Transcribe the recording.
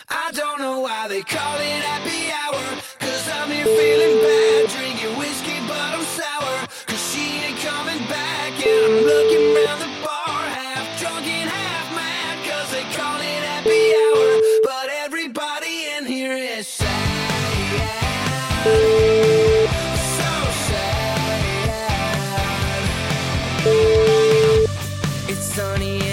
I don't know why they call it happy hour, cause I'm here feeling bad, drinking whiskey but I'm sour, cause she ain't coming back, and I'm looking round the bar, half drunk and half mad, cause they call it happy hour, but everybody in here is sad, so sad. It's sunny